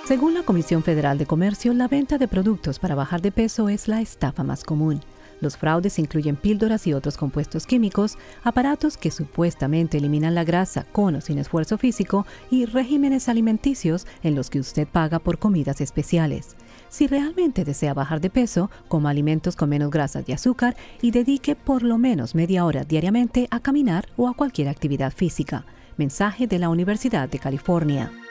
Según la Comisión Federal de Comercio, la venta de productos para bajar de peso es la estafa más común. Los fraudes incluyen píldoras y otros compuestos químicos, aparatos que supuestamente eliminan la grasa con o sin esfuerzo físico y regímenes alimenticios en los que usted paga por comidas especiales. Si realmente desea bajar de peso, coma alimentos con menos grasas y azúcar y dedique por lo menos media hora diariamente a caminar o a cualquier actividad física. Mensaje de la Universidad de California.